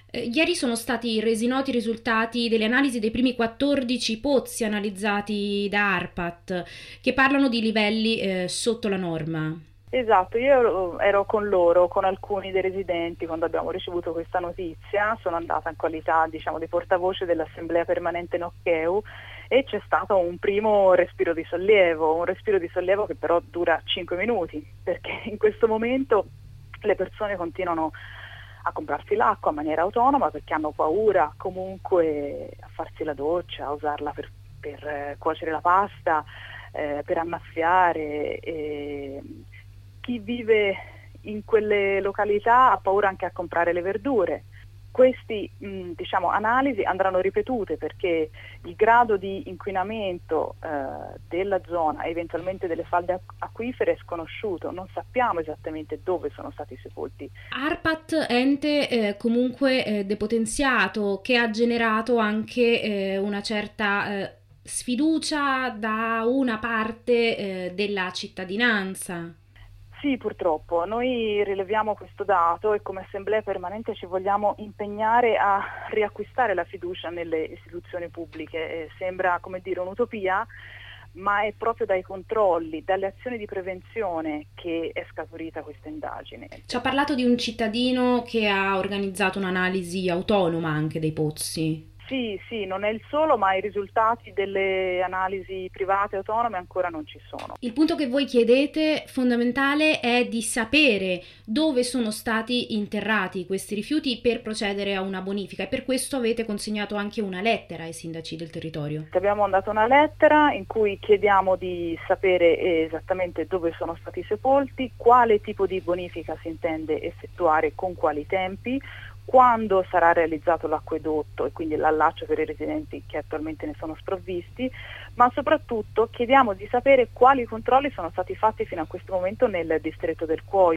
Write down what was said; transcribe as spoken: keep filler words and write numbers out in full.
Eh, ieri sono stati resi noti i risultati delle analisi dei primi quattordici pozzi analizzati da ARPAT, che parlano di livelli eh, sotto la norma. Esatto, io ero, ero con loro, con alcuni dei residenti quando abbiamo ricevuto questa notizia, sono andata in qualità, diciamo, di portavoce dell'Assemblea Permanente Noccheu e c'è stato un primo respiro di sollievo, un respiro di sollievo che però dura cinque minuti, perché in questo momento le persone continuano a comprarsi l'acqua in maniera autonoma perché hanno paura comunque a farsi la doccia, a usarla per, per eh, cuocere la pasta, eh, per annaffiare. E chi vive in quelle località ha paura anche a comprare le verdure. Queste diciamo, analisi andranno ripetute perché il grado di inquinamento eh, della zona e eventualmente delle falde acquifere è sconosciuto, non sappiamo esattamente dove sono stati sepolti. ARPAT, ente eh, comunque eh, depotenziato, che ha generato anche eh, una certa eh, sfiducia da una parte eh, della cittadinanza. Sì, purtroppo, noi rileviamo questo dato e come Assemblea permanente ci vogliamo impegnare a riacquistare la fiducia nelle istituzioni pubbliche. Eh, sembra, come dire, un'utopia, ma è proprio dai controlli, dalle azioni di prevenzione che è scaturita questa indagine. Ci ha parlato di un cittadino che ha organizzato un'analisi autonoma anche dei pozzi. Sì, sì, non è il solo, ma i risultati delle analisi private autonome ancora non ci sono. Il punto che voi chiedete fondamentale è di sapere dove sono stati interrati questi rifiuti per procedere a una bonifica e per questo avete consegnato anche una lettera ai sindaci del territorio. Abbiamo mandato una lettera in cui chiediamo di sapere esattamente dove sono stati sepolti, quale tipo di bonifica si intende effettuare, con quali tempi, quando sarà realizzato l'acquedotto e quindi l'allaccio per i residenti che attualmente ne sono sprovvisti, ma soprattutto chiediamo di sapere quali controlli sono stati fatti fino a questo momento nel distretto del Cuoio.